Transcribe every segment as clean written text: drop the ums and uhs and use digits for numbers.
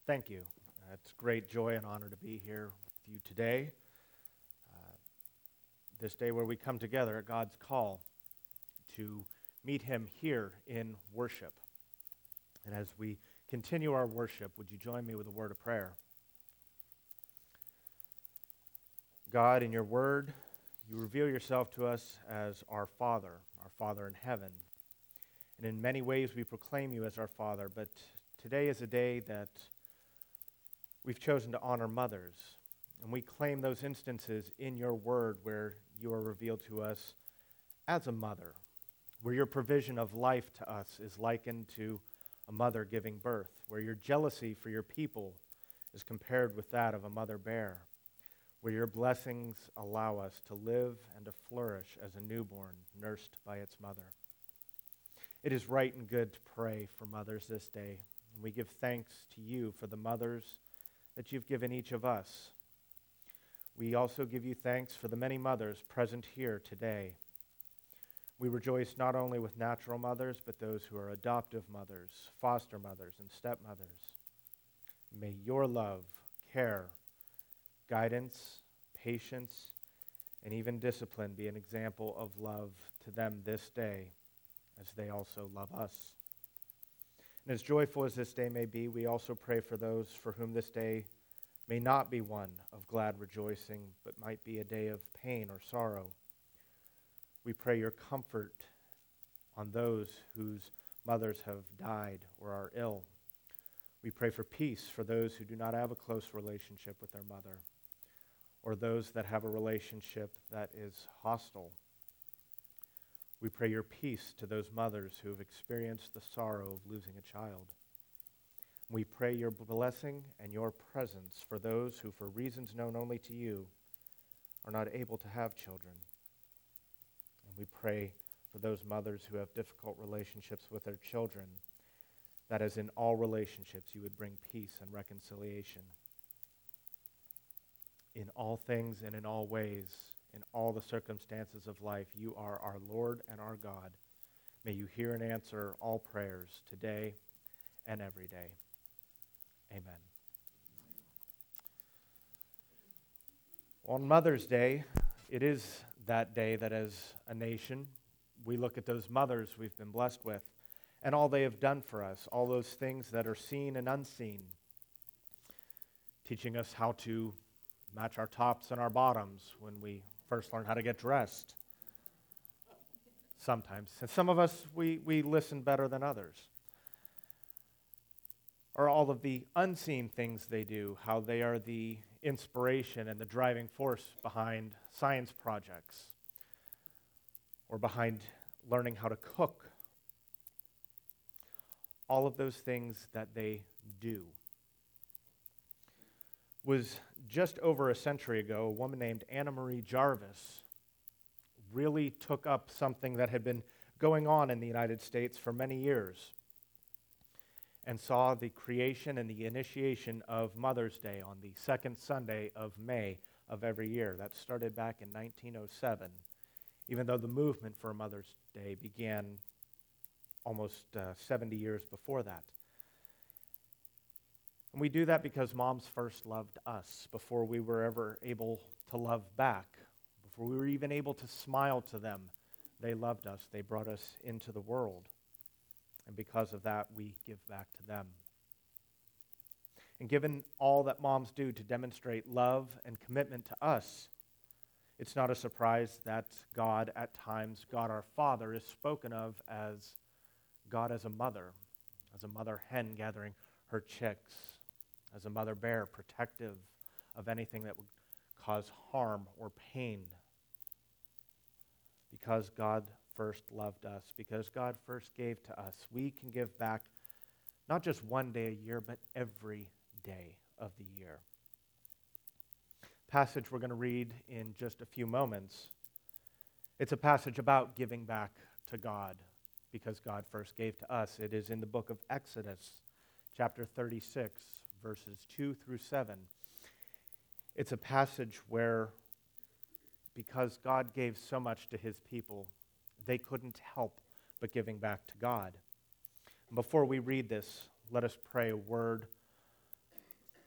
Thank you. It's great joy and honor to be here with you today. This day where we come together at God's call to meet Him here in worship. And as we continue our worship, would you join me with a word of prayer? God, in your word, you reveal yourself to us as our Father in heaven. And in many ways we proclaim you as our Father, but today is a day that we've chosen to honor mothers. And we claim those instances in your word where you are revealed to us as a mother, where your provision of life to us is likened to a mother giving birth, where your jealousy for your people is compared with that of a mother bear, where your blessings allow us to live and to flourish as a newborn nursed by its mother. It is right and good to pray for mothers this day, and we give thanks to you for the mothers that you've given each of us. We also give you thanks for the many mothers present here today. We rejoice not only with natural mothers, but those who are adoptive mothers, foster mothers, and stepmothers. May your love, care, guidance, patience, and even discipline be an example of love to them this day, as they also love us. And as joyful as this day may be, we also pray for those for whom this day may not be one of glad rejoicing, but might be a day of pain or sorrow. We pray your comfort on those whose mothers have died or are ill. We pray for peace for those who do not have a close relationship with their mother, or those that have a relationship that is hostile. We pray your peace to those mothers who have experienced the sorrow of losing a child. We pray your blessing and your presence for those who, for reasons known only to you, are not able to have children. And we pray for those mothers who have difficult relationships with their children, that as in all relationships you would bring peace and reconciliation. In all things and in all ways, in all the circumstances of life, you are our Lord and our God. May you hear and answer all prayers today and every day. Amen. On Mother's Day, it is that day that as a nation, we look at those mothers we've been blessed with and all they have done for us, all those things that are seen and unseen, teaching us how to match our tops and our bottoms when we first learn how to get dressed. Sometimes. And some of us, we listen better than others. Or all of the unseen things they do, how they are the inspiration and the driving force behind science projects, or behind learning how to cook. All of those things that they do. Was just over a century ago, a woman named Anna Marie Jarvis really took up something that had been going on in the United States for many years, and saw the creation and the initiation of Mother's Day on the second Sunday of May of every year. That started back in 1907, even though the movement for Mother's Day began almost 70 years before that. And we do that because moms first loved us before we were ever able to love back, before we were even able to smile to them. They loved us. They brought us into the world. And because of that, we give back to them. And given all that moms do to demonstrate love and commitment to us, it's not a surprise that God, at times, God our Father, is spoken of as God as a mother hen gathering her chicks, as a mother bear protective of anything that would cause harm or pain. Because God first loved us, because God first gave to us, we can give back not just one day a year, but every day of the year. Passage we're going to read in just a few moments. It's a passage about giving back to God, because God first gave to us. It is in the book of Exodus, chapter 36, verses 2 through 7. It's a passage where, because God gave so much to his people, they couldn't help but giving back to God. And before we read this, let us pray a word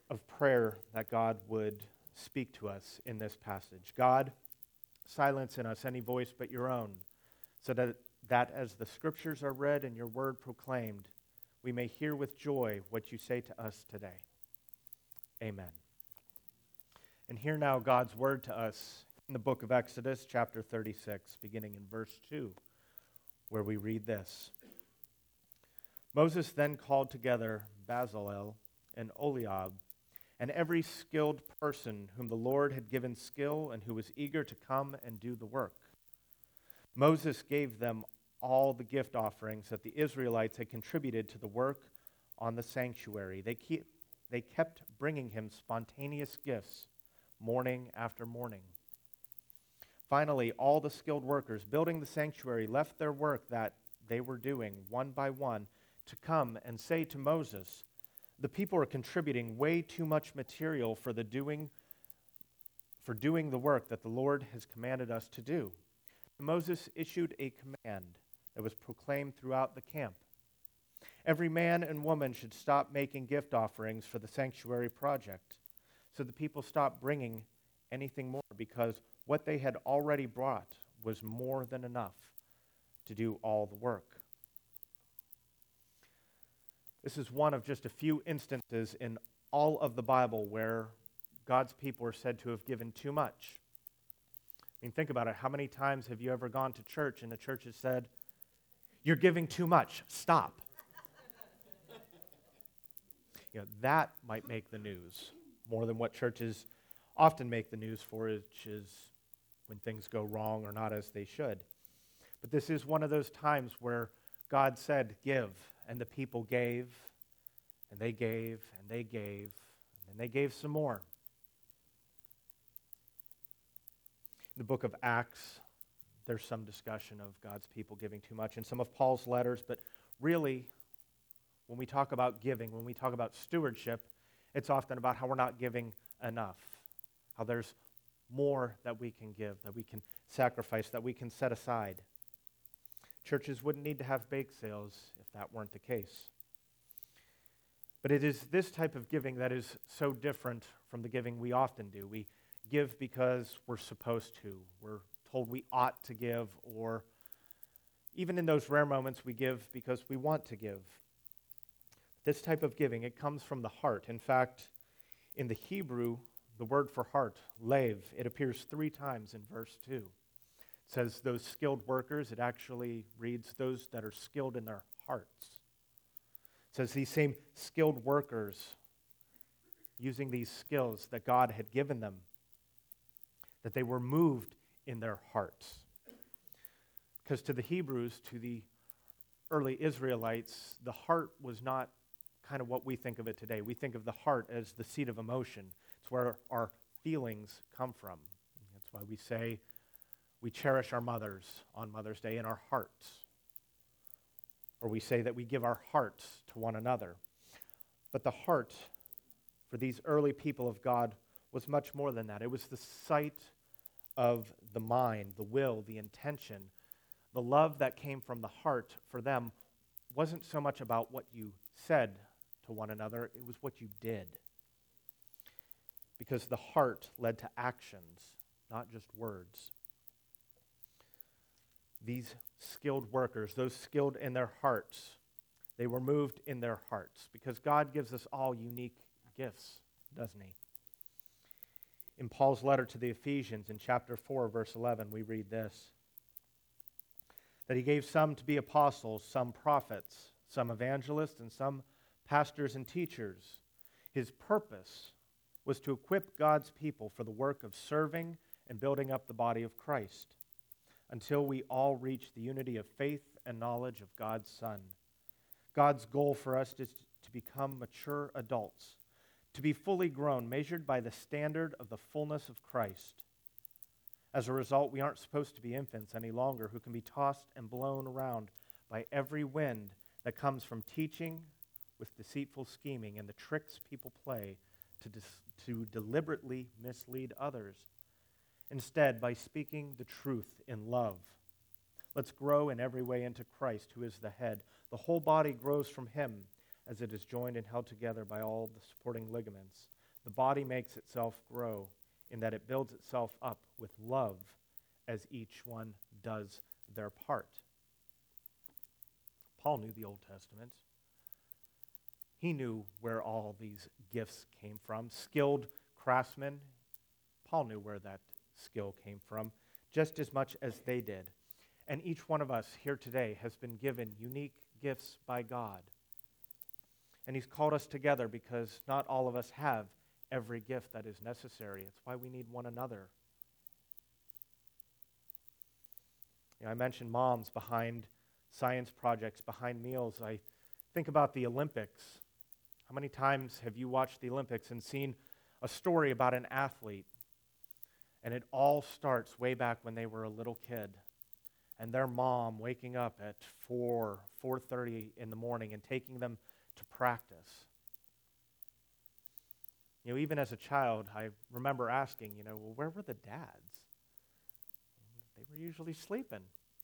of prayer that God would speak to us in this passage. God, silence in us any voice but your own, so that as the scriptures are read and your word proclaimed, we may hear with joy what you say to us today. Amen. And hear now God's word to us in the book of Exodus, chapter 36, beginning in verse 2, where we read this. Moses then called together Bezalel and Oholiab, and every skilled person whom the Lord had given skill and who was eager to come and do the work. Moses gave them all the gift offerings that the Israelites had contributed to the work on the sanctuary. They kept bringing him spontaneous gifts morning after morning. Finally, all the skilled workers building the sanctuary left their work that they were doing one by one to come and say to Moses, "The people are contributing way too much material for doing the work that the Lord has commanded us to do." Moses issued a command that was proclaimed throughout the camp. Every man and woman should stop making gift offerings for the sanctuary project. So the people stopped bringing anything more because what they had already brought was more than enough to do all the work. This is one of just a few instances in all of the Bible where God's people are said to have given too much. I mean, think about it. How many times have you ever gone to church and the church has said, "You're giving too much, stop"? That might make the news more than what churches often make the news for, which is when things go wrong or not as they should. But this is one of those times where God said, "Give," and the people gave, and they gave, and they gave, and then they gave some more. In the book of Acts, there's some discussion of God's people giving too much in some of Paul's letters, but really, when we talk about giving, when we talk about stewardship, it's often about how we're not giving enough, how there's more that we can give, that we can sacrifice, that we can set aside. Churches wouldn't need to have bake sales if that weren't the case. But it is this type of giving that is so different from the giving we often do. We give because we're supposed to. We're told we ought to give, or even in those rare moments, we give because we want to give. This type of giving, it comes from the heart. In fact, in the Hebrew, the word for heart, lev, it appears 3 times in verse 2. It says those skilled workers, it actually reads those that are skilled in their hearts. It says these same skilled workers, using these skills that God had given them, that they were moved in their hearts. Because to the Hebrews, to the early Israelites, the heart was not kind of what we think of it today. We think of the heart as the seat of emotion. It's where our feelings come from. That's why we say we cherish our mothers on Mother's Day in our hearts. Or we say that we give our hearts to one another. But the heart for these early people of God was much more than that. It was the sight of the mind, the will, the intention. The love that came from the heart for them wasn't so much about what you said to one another, it was what you did. Because the heart led to actions, not just words. These skilled workers, those skilled in their hearts, they were moved in their hearts because God gives us all unique gifts, doesn't he? In Paul's letter to the Ephesians in chapter 4, verse 11, we read this, that he gave some to be apostles, some prophets, some evangelists, and some pastors and teachers. His purpose was to equip God's people for the work of serving and building up the body of Christ until we all reach the unity of faith and knowledge of God's Son. God's goal for us is to become mature adults, to be fully grown, measured by the standard of the fullness of Christ. As a result, we aren't supposed to be infants any longer who can be tossed and blown around by every wind that comes from teaching with deceitful scheming and the tricks people play to deliberately mislead others. Instead, by speaking the truth in love, let's grow in every way into Christ, who is the head. The whole body grows from him as it is joined and held together by all the supporting ligaments. The body makes itself grow in that it builds itself up with love as each one does their part. Paul knew the Old Testament. He knew where all these gifts came from. Skilled craftsmen, Paul knew where that skill came from, just as much as they did. And each one of us here today has been given unique gifts by God. And he's called us together because not all of us have every gift that is necessary. It's why we need one another. I mentioned moms behind science projects, behind meals. I think about the Olympics. How many times have you watched the Olympics and seen a story about an athlete? And it all starts way back when they were a little kid. And their mom waking up at 4:30 in the morning and taking them to practice. Even as a child, I remember asking, well, where were the dads? They were usually sleeping.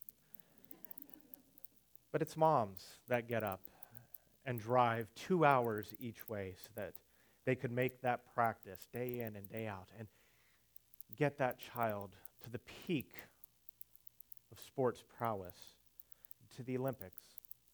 But it's moms that get up and drive 2 hours each way so that they could make that practice day in and day out and get that child to the peak of sports prowess, to the Olympics.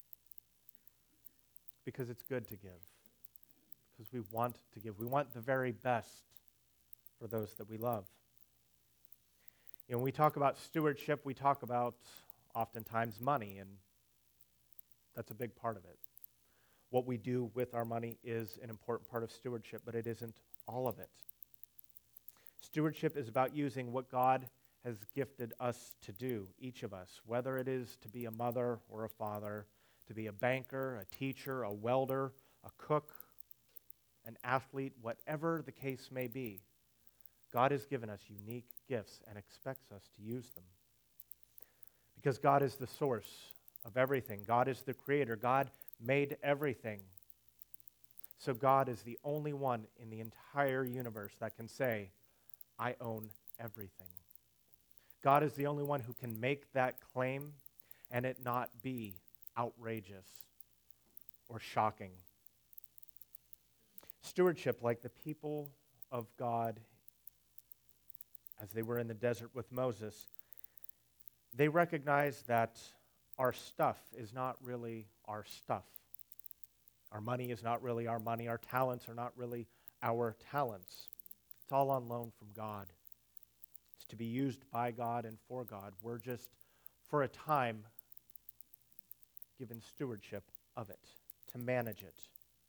Because it's good to give. Because we want to give. We want the very best for those that we love. When we talk about stewardship, we talk about oftentimes money, and that's a big part of it. What we do with our money is an important part of stewardship, but it isn't all of it. Stewardship is about using what God has gifted us to do, each of us, whether it is to be a mother or a father, to be a banker, a teacher, a welder, a cook, an athlete, whatever the case may be. God has given us unique gifts and expects us to use them. Because God is the source of everything. God is the creator. God made everything. So God is the only one in the entire universe that can say, I own everything. God is the only one who can make that claim and it not be outrageous or shocking. Stewardship, like the people of God as they were in the desert with Moses, they recognized that our stuff is not really our stuff. Our money is not really our money. Our talents are not really our talents. It's all on loan from God. It's to be used by God and for God. We're just, for a time, given stewardship of it, to manage it.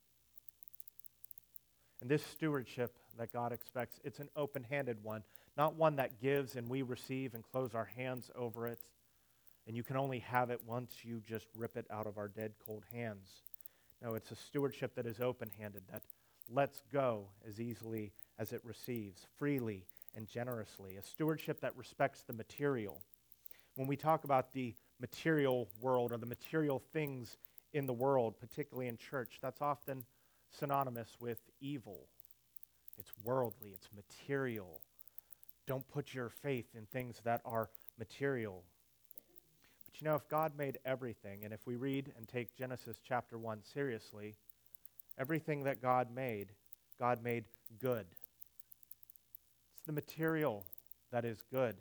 And this stewardship that God expects, it's an open-handed one, not one that gives and we receive and close our hands over it, and you can only have it once you just rip it out of our dead, cold hands. No, it's a stewardship that is open-handed, that lets go as easily as it receives, freely and generously. A stewardship that respects the material. When we talk about the material world or the material things in the world, particularly in church, that's often synonymous with evil. It's worldly, it's material. Don't put your faith in things that are material. But if God made everything, and if we read and take Genesis chapter 1 seriously, everything that God made good. It's the material that is good.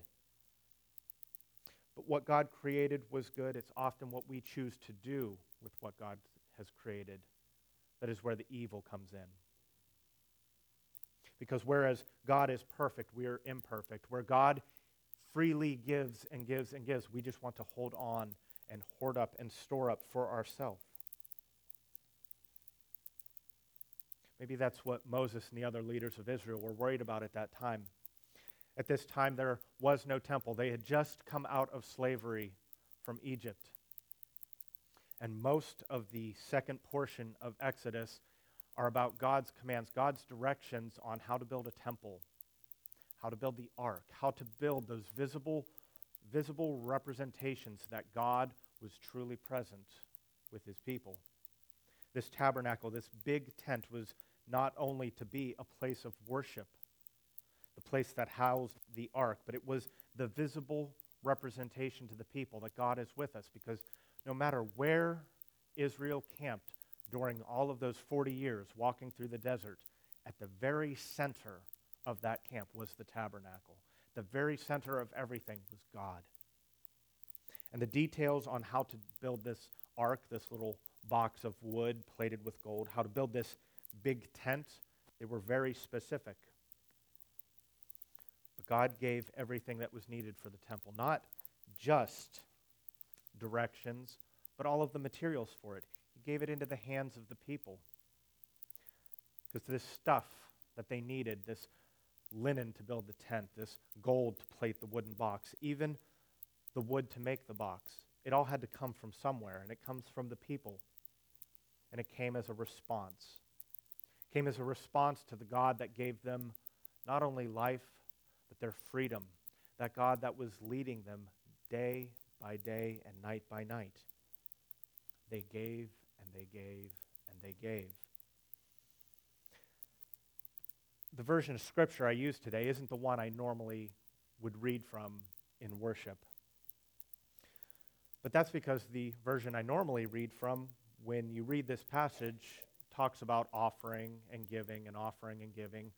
But what God created was good. It's often what we choose to do with what God has created that is where the evil comes in. Because whereas God is perfect, we are imperfect. Where God freely gives and gives and gives, we just want to hold on and hoard up and store up for ourselves. Maybe that's what Moses and the other leaders of Israel were worried about at that time. At this time, there was no temple. They had just come out of slavery from Egypt. And most of the second portion of Exodus are about God's commands, God's directions on how to build a temple, how to build the ark, how to build those visible representations that God was truly present with his people. This tabernacle, this big tent, was not only to be a place of worship, the place that housed the ark, but it was the visible representation to the people that God is with us, because no matter where Israel camped during all of those 40 years walking through the desert, at the very center of that camp was the tabernacle. The very center of everything was God. And the details on how to build this ark, this little box of wood plated with gold, how to build this big tent, they were very specific. But God gave everything that was needed for the temple, not just directions, but all of the materials for it. He gave it into the hands of the people. Because this stuff that they needed, this linen to build the tent, this gold to plate the wooden box, even the wood to make the box, it all had to come from somewhere, and it comes from the people. And it came as a response. It came as a response to the God that gave them not only life, but their freedom. That God that was leading them day by day and night by night. They gave, and they gave, and they gave. The version of Scripture I use today isn't the one I normally would read from in worship. But that's because the version I normally read from, when you read this passage, talks about offering and giving and offering and giving,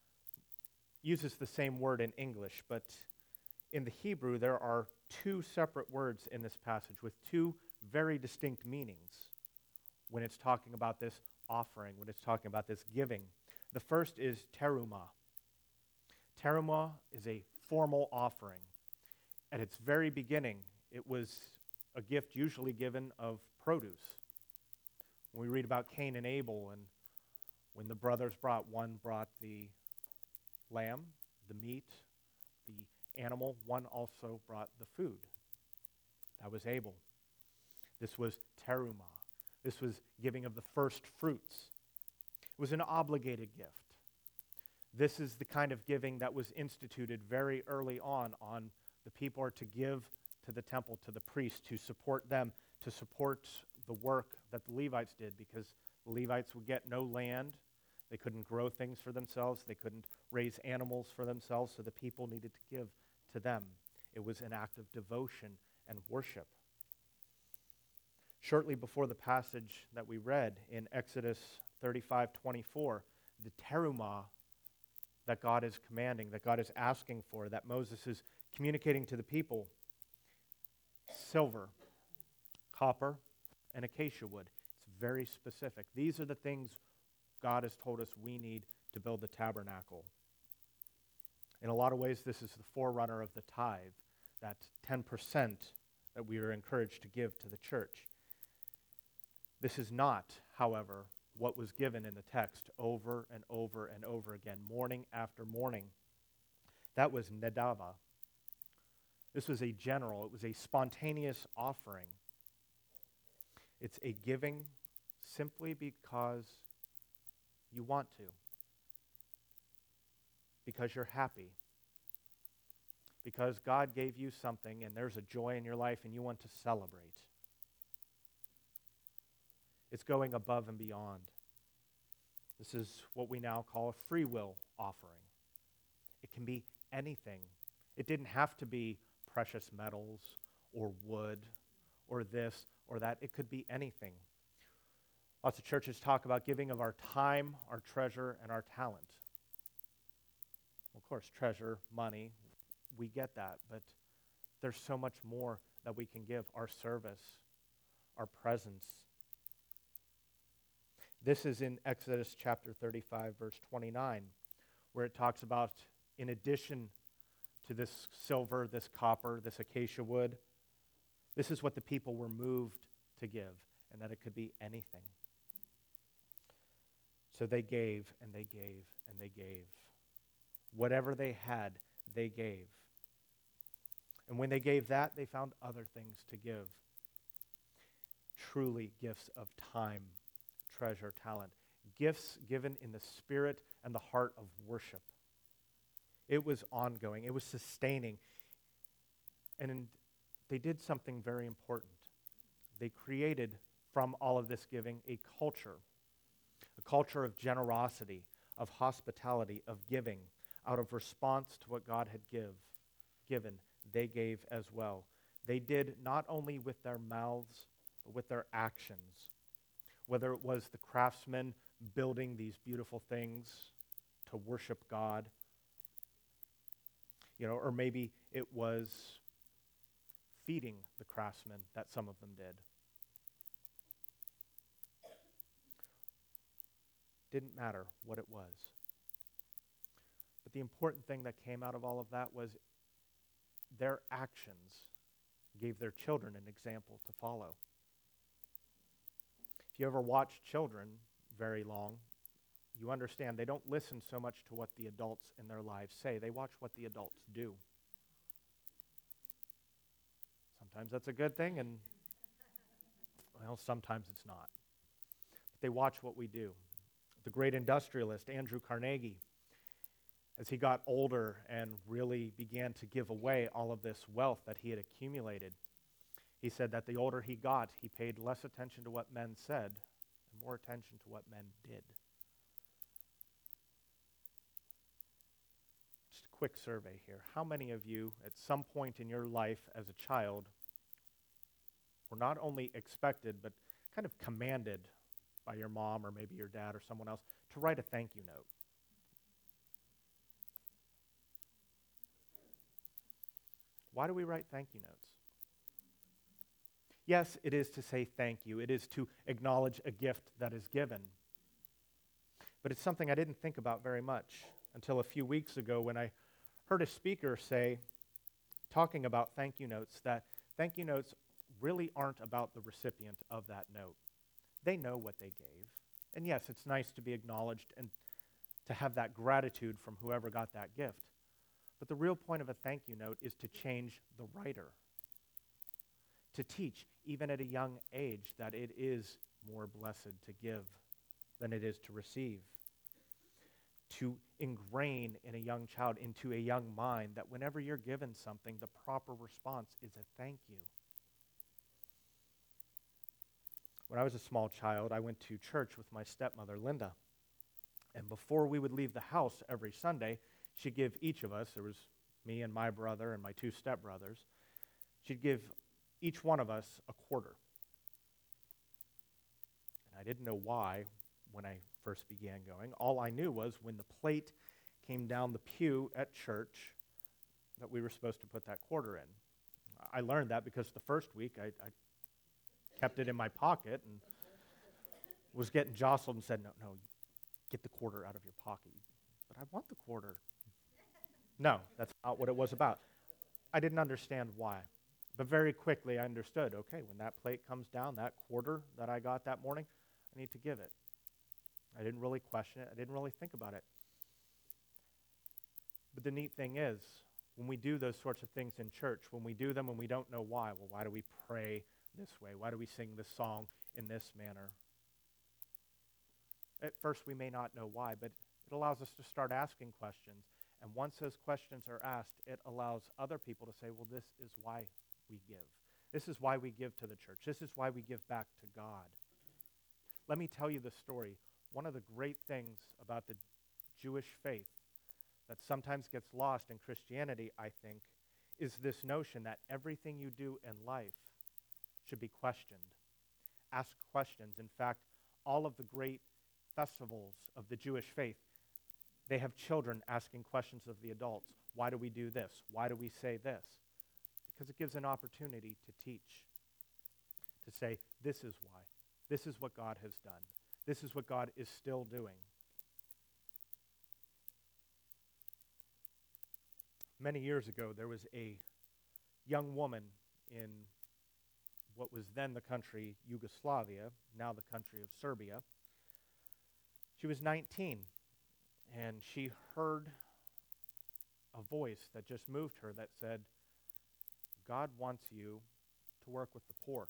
uses the same word in English, but in the Hebrew there are two separate words in this passage with two very distinct meanings when it's talking about this offering, when it's talking about this giving. The first is terumah. Terumah is a formal offering. At its very beginning, it was a gift usually given of produce. When we read about Cain and Abel, and when the brothers one brought the lamb, the meat, the animal, one also brought the food. That was Abel. This was terumah. This was giving of the first fruits. It was an obligated gift. This is the kind of giving that was instituted very early on the people are to give to the temple, to the priests, to support them, to support the work that the Levites did, because the Levites would get no land. They couldn't grow things for themselves. They couldn't raise animals for themselves, so the people needed to give to them. It was an act of devotion and worship. Shortly before the passage that we read in Exodus 35:24, the terumah that God is commanding, that God is asking for, that Moses is communicating to the people, silver, copper, and acacia wood. It's very specific. These are the things God has told us we need to build the tabernacle. In a lot of ways, this is the forerunner of the tithe, that 10% that we are encouraged to give to the church. This is not, however, what was given in the text over and over and over again, morning after morning. That was nedava. This was a general, it was a spontaneous offering. It's a giving simply because you want to, because you're happy, because God gave you something and there's a joy in your life and you want to celebrate. It's going above and beyond. This is what we now call a free will offering. It can be anything. It didn't have to be precious metals or wood or this or that. It could be anything. Lots of churches talk about giving of our time, our treasure, and our talent. Of course, treasure, money, we get that, but there's so much more that we can give. Our service, our presence. This is in Exodus chapter 35, verse 29, where it talks about, in addition to this silver, this copper, this acacia wood, this is what the people were moved to give, and that it could be anything. So they gave, and they gave, and they gave. Whatever they had, they gave. And when they gave that, they found other things to give. Truly gifts of time, treasure, talent. Gifts given in the spirit and the heart of worship. It was ongoing. It was sustaining. And they did something very important. They created, from all of this giving, a culture of generosity, of hospitality, of giving. Out of response to what God had given, they gave as well. They did not only with their mouths, but with their actions. Whether it was the craftsmen building these beautiful things, to worship God. Or maybe it was feeding the craftsmen that some of them did. Didn't matter what it was. But the important thing that came out of all of that was their actions gave their children an example to follow. If you ever watch children very long, you understand they don't listen so much to what the adults in their lives say. They watch what the adults do. Sometimes that's a good thing, and, sometimes it's not. But they watch what we do. The great industrialist, Andrew Carnegie, as he got older and really began to give away all of this wealth that he had accumulated, he said that the older he got, he paid less attention to what men said and more attention to what men did. Just a quick survey here. How many of you, at some point in your life as a child, were not only expected, but kind of commanded by your mom or maybe your dad or someone else to write a thank you note? Why do we write thank you notes? Yes, it is to say thank you. It is to acknowledge a gift that is given. But it's something I didn't think about very much until a few weeks ago when I heard a speaker say, talking about thank you notes, that thank you notes really aren't about the recipient of that note. They know what they gave. And yes, it's nice to be acknowledged and to have that gratitude from whoever got that gift. But the real point of a thank you note is to change the writer. To teach, even at a young age, that it is more blessed to give than it is to receive. To ingrain in a young child, into a young mind, that whenever you're given something, the proper response is a thank you. When I was a small child, I went to church with my stepmother, Linda. And before we would leave the house every Sunday, she'd give each of us, there was me and my brother and my two stepbrothers, she'd give each one of us a quarter. And I didn't know why when I first began going. All I knew was when the plate came down the pew at church that we were supposed to put that quarter in. I learned that because the first week I kept it in my pocket and was getting jostled and said, no, get the quarter out of your pocket. But I want the quarter. No, that's not what it was about. I didn't understand why. But very quickly I understood, okay, when that plate comes down, that quarter that I got that morning, I need to give it. I didn't really question it. I didn't really think about it. But the neat thing is, when we do those sorts of things in church, when we do them and we don't know why, well, why do we pray this way? Why do we sing this song in this manner? At first we may not know why, but it allows us to start asking questions. And once those questions are asked, it allows other people to say, well, this is why we give. This is why we give to the church. This is why we give back to God. Let me tell you the story. One of the great things about the Jewish faith that sometimes gets lost in Christianity, I think, is this notion that everything you do in life should be questioned. Ask questions. In fact, all of the great festivals of the Jewish faith, they have children asking questions of the adults. Why do we do this? Why do we say this? Because it gives an opportunity to teach, to say, this is why. This is what God has done. This is what God is still doing. Many years ago, there was a young woman in what was then the country Yugoslavia, now the country of Serbia. She was 19, and she heard a voice that just moved her that said, God wants you to work with the poor.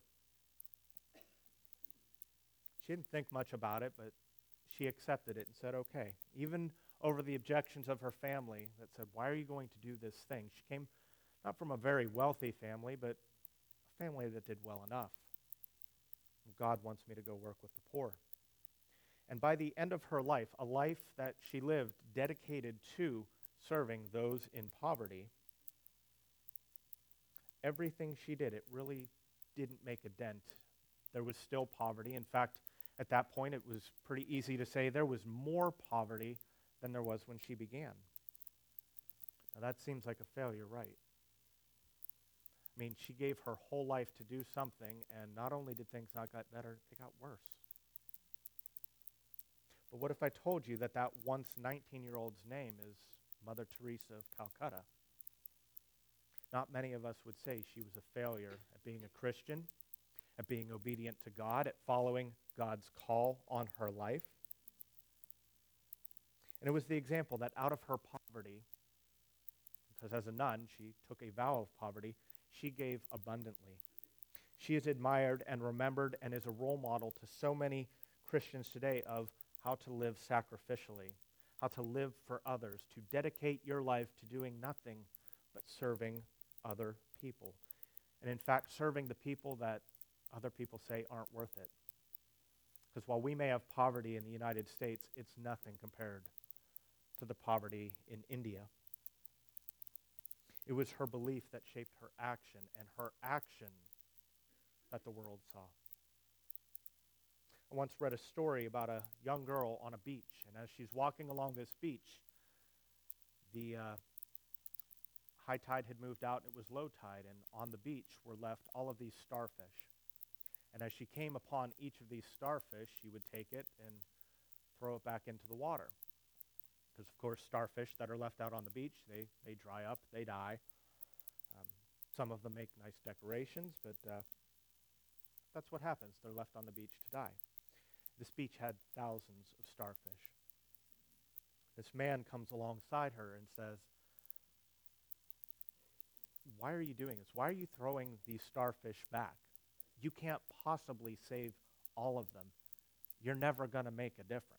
She didn't think much about it, but she accepted it and said, okay. Even over the objections of her family that said, why are you going to do this thing? She came not from a very wealthy family, but a family that did well enough. God wants me to go work with the poor. And by the end of her life, a life that she lived dedicated to serving those in poverty, everything she did, it really didn't make a dent. There was still poverty. In fact, at that point, it was pretty easy to say there was more poverty than there was when she began. Now that seems like a failure, right? I mean, she gave her whole life to do something, and not only did things not get better, they got worse. But what if I told you that that once 19-year-old's name is Mother Teresa of Calcutta? Not many of us would say she was a failure at being a Christian, at being obedient to God, at following God's call on her life. And it was the example that out of her poverty, because as a nun, she took a vow of poverty, she gave abundantly. She is admired and remembered and is a role model to so many Christians today of how to live sacrificially, how to live for others, to dedicate your life to doing nothing but serving other people. And in fact, serving the people that other people say aren't worth it. Because while we may have poverty in the United States, it's nothing compared to the poverty in India. It was her belief that shaped her action, and her action that the world saw. I once read a story about a young girl on a beach, and as she's walking along this beach, the high tide had moved out, and it was low tide, and on the beach were left all of these starfish. And as she came upon each of these starfish, she would take it and throw it back into the water. Because, of course, starfish that are left out on the beach, they dry up, they die. Some of them make nice decorations, but that's what happens. They're left on the beach to die. This beach had thousands of starfish. This man comes alongside her and says, "Why are you doing this? Why are you throwing these starfish back? You can't possibly save all of them. You're never going to make a difference."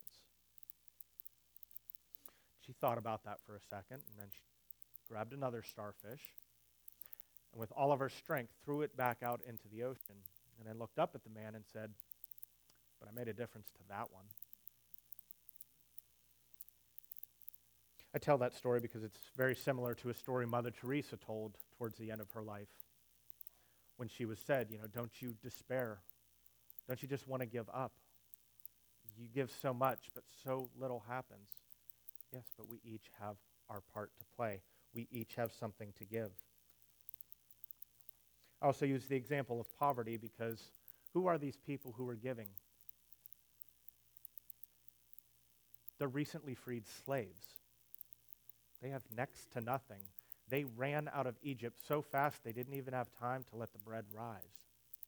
She thought about that for a second, and then she grabbed another starfish, and with all of her strength, threw it back out into the ocean, and then looked up at the man and said, "But I made a difference to that one." I tell that story because it's very similar to a story Mother Teresa told towards the end of her life, when she was said, don't you despair? Don't you just want to give up? You give so much, but so little happens. Yes, but we each have our part to play. We each have something to give. I also use the example of poverty because who are these people who are giving? They're recently freed slaves. They have next to nothing. They ran out of Egypt so fast they didn't even have time to let the bread rise.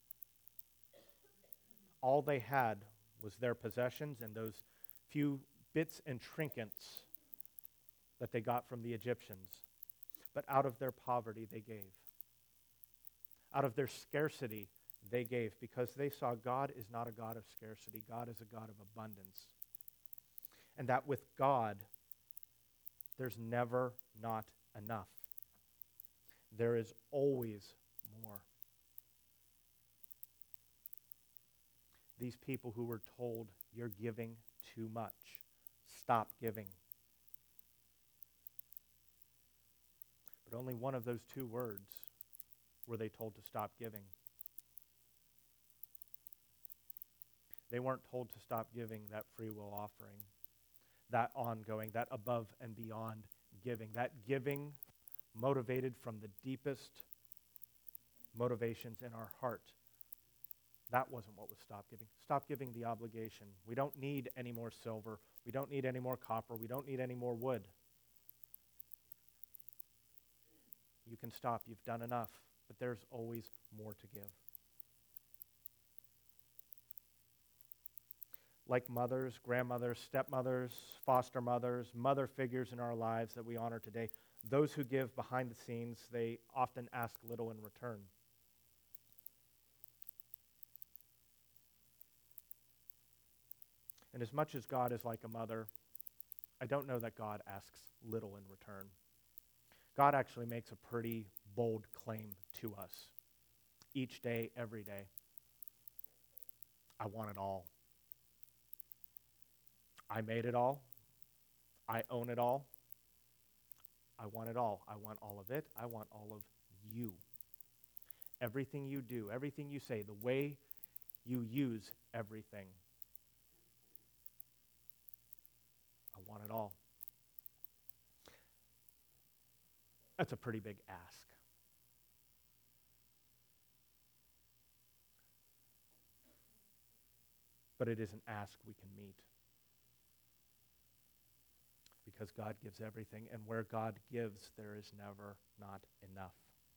All they had was their possessions and those few bits and trinkets that they got from the Egyptians. But out of their poverty, they gave. Out of their scarcity, they gave because they saw God is not a God of scarcity. God is a God of abundance. And that with God, there's never not enough. There is always more. These people who were told, "You're giving too much. Stop giving." But only one of those two words were they told to stop giving. They weren't told to stop giving that free will offering, that ongoing, that above and beyond giving, that giving motivated from the deepest motivations in our heart. That wasn't what was stop giving. Stop giving the obligation. We don't need any more silver. We don't need any more copper. We don't need any more wood. You can stop. You've done enough. But there's always more to give. Like mothers, grandmothers, stepmothers, foster mothers, mother figures in our lives that we honor today, those who give behind the scenes, they often ask little in return. And as much as God is like a mother, I don't know that God asks little in return. God actually makes a pretty bold claim to us each day, every day. I want it all. I made it all. I own it all. I want it all. I want all of it. I want all of you. Everything you do, everything you say, the way you use everything. I want it all. That's a pretty big ask. But it is an ask we can meet. Because God gives everything, and where God gives, there is never not enough.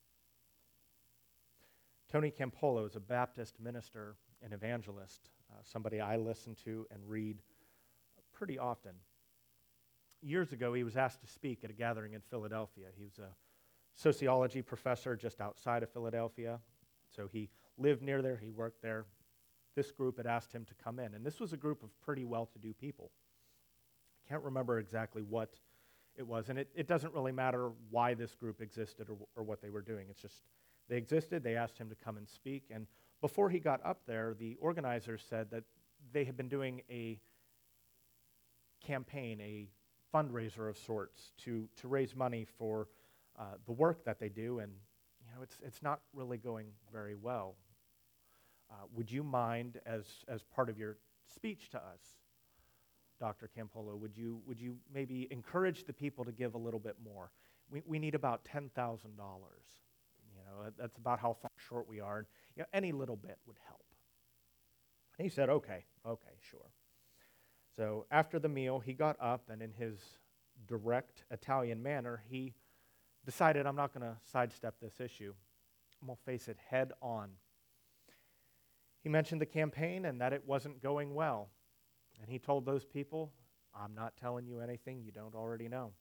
Tony Campolo is a Baptist minister and evangelist, somebody I listen to and read pretty often. Years ago, he was asked to speak at a gathering in Philadelphia. He was a sociology professor just outside of Philadelphia, so he lived near there, he worked there. This group had asked him to come in, and this was a group of pretty well-to-do people. I can't remember exactly what it was, and it doesn't really matter why this group existed or what they were doing. It's just they existed, they asked him to come and speak, and before he got up there, the organizers said that they had been doing a campaign, a fundraiser of sorts, to raise money for the work that they do, and it's not really going very well. Would you mind, as part of your speech to us, Dr. Campolo, would you maybe encourage the people to give a little bit more? We need about $10,000. That's about how far short we are. And, any little bit would help. And he said, okay, sure. So after the meal, he got up, and in his direct Italian manner, he decided, I'm not going to sidestep this issue. I'm going to face it head on. He mentioned the campaign and that it wasn't going well. And he told those people, I'm not telling you anything you don't already know.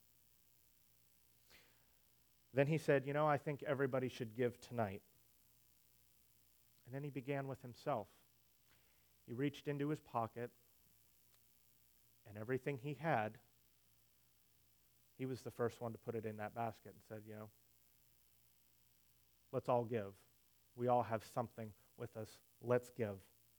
Then he said, I think everybody should give tonight. And then he began with himself. He reached into his pocket, and everything he had, he was the first one to put it in that basket and said, let's all give. We all have something with us. Let's give.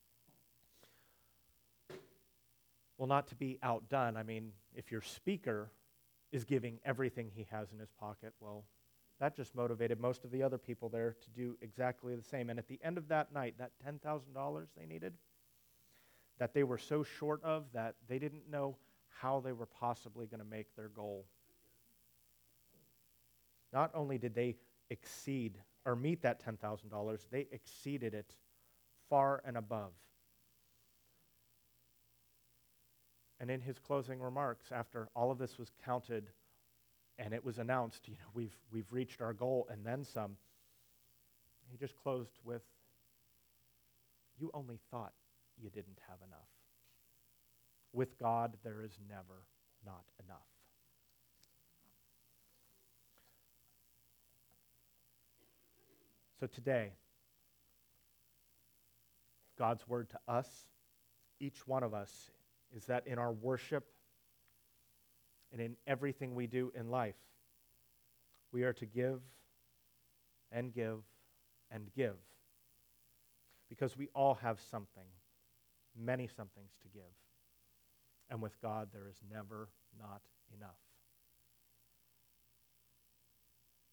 Well, not to be outdone, if your speaker is giving everything he has in his pocket, well, that just motivated most of the other people there to do exactly the same. And at the end of that night, that $10,000 they needed, that they were so short of that they didn't know how they were possibly going to make their goal. Not only did they exceed or meet that $10,000, they exceeded it far and above. And in his closing remarks, after all of this was counted and it was announced, we've reached our goal and then some, he just closed with, you only thought you didn't have enough. With God, there is never not enough. So today, God's word to us, each one of us, is that in our worship and in everything we do in life, we are to give and give and give. Because we all have something, many somethings to give. And with God, there is never not enough.